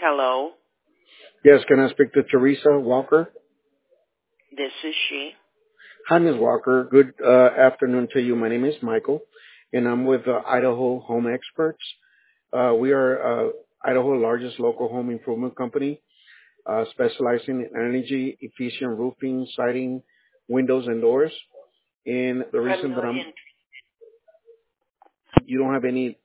Hello, Yes, can I speak to Teresa Walker? this is she. Hi, Ms. Walker. Good afternoon to you. My name is Michael, and I'm with Idaho Home Experts. We are Idaho's largest local home improvement company, specializing in energy efficient roofing, siding, windows, and doors. And the I'm reason that not in. you don't have any